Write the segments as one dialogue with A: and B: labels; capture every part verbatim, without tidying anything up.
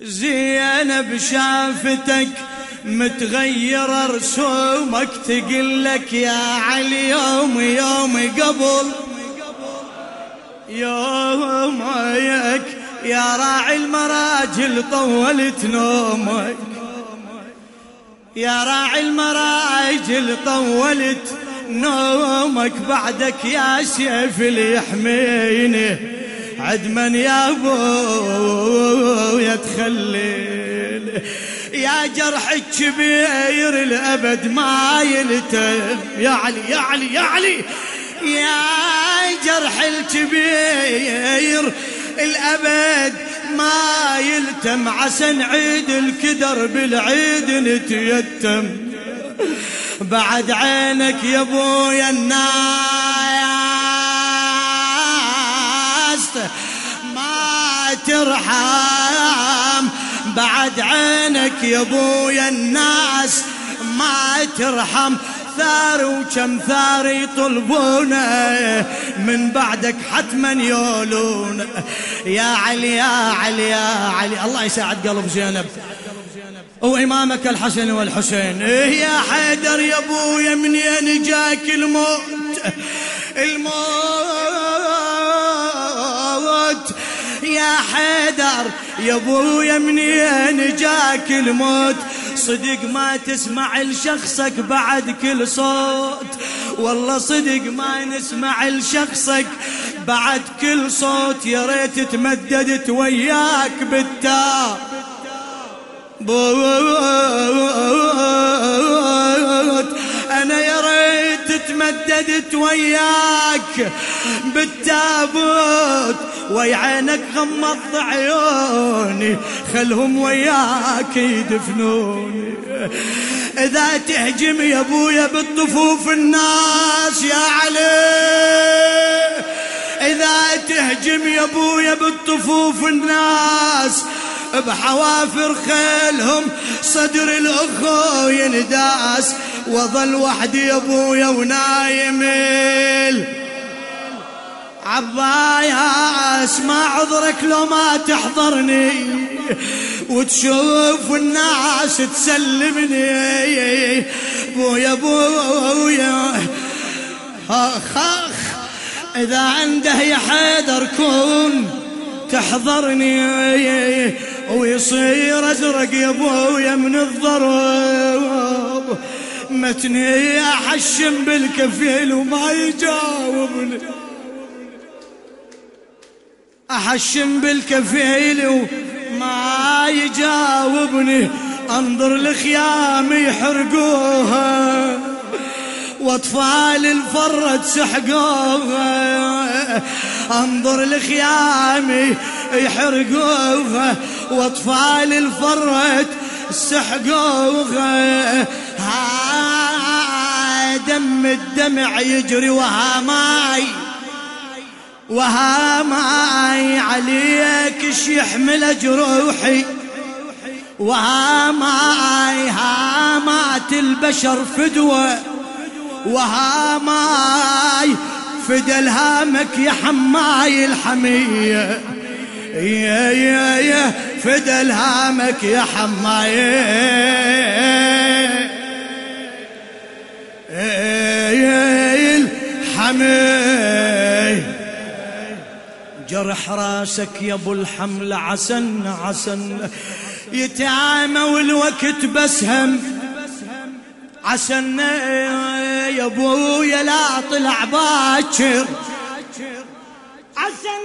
A: زينب شافتك متغير رسومك، تقلك يا علي يوم يوم قبل يومك، يا راعي المراجل طولت نومك، يا راعي المراجل طولت نومك، بعدك يا سيف اللي يحميني عدمن يا ابو يا تخليل، يا جرح الكبير الابد ما يلتم، يا علي يا علي يا علي، يا جرح الكبير الابد ما يلتم، عسى نعيد الكدر بالعيد نتيتم، بعد عينك يا ابويا الناس ما ترحم، بعد عينك يا ابويا الناس ما ترحم، ثار وكم ثار يطلبونه من بعدك حتما يولون، يا علي يا علي يا علي، الله يساعد قلب زينب وإمامك الحسن والحسين. إيه يا حيدر يا ابويا منين جاك الموت الموت، يا حيدر يا ابويا منين جاك الموت، صدق ما تسمع لشخصك بعد كل صوت، والله صدق ما نسمع لشخصك بعد كل صوت، يا ريت تمددت وياك بالتاب بوت، أنا يا ريت تمددت وياك بالتابوت، ويا عينك غمضت عيوني خلهم وياك يدفنوني، إذا تهجم يا ابويا بالطفوف الناس يا علي، إذا تهجم يا ابويا بالطفوف الناس بحوافر خيلهم صدر الأخو ينداس، وظل وحدي يا ابويا ونايم عباياس، ما عذرك لو ما تحضرني وتشوف الناس تسلمني، بويا بويا اخ اخ، اذا عنده يا حيدر كون تحضرني، ويصير ازرق يا ابويا من الضرب، متني احشم بالكفيل وما يجاوبني، احشم بالكفيل وما يجاوبني، انظر لخيام يحرقوها واطفال الفرد سحقوها، انظر لخيامي يحرقوها واطفال الفرد سحقوها، ها دم الدمع يجري وها ماي وها ماي عليك اش يحمل جروحي، وها ماي هامات البشر فدوة، وها ماي فدى الهامك يا حماي الحمية، يا يا يا فدى الهامك يا حماي الحمي، جرح راسك يا ابو الحمل عسن عسن يتعامى والوقت بسهم، عسن يا ابويا لا طلع باكر، عسن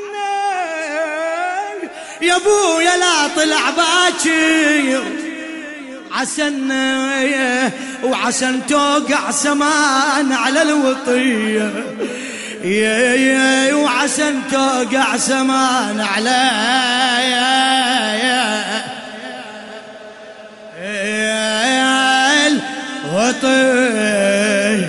A: يا ابويا لا طلع باكر، عسن وعسن توقع سمان على الوطية، يا يا وعسن توقع سمان على الوطية،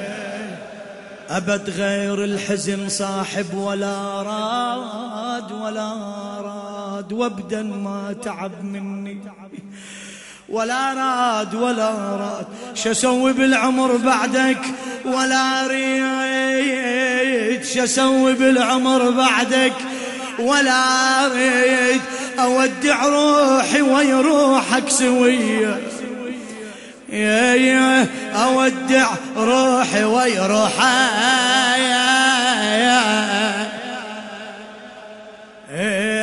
A: أبد غير الحزن صاحب ولا راد ولا راد، وابدا ما تعب مني ولا راد ولا راد، شسوي بالعمر بعدك ولا ريد، شسوي بالعمر بعدك ولا ريد، أودع روحي ويروحك سوية، يا يا أودع روحي ويروحك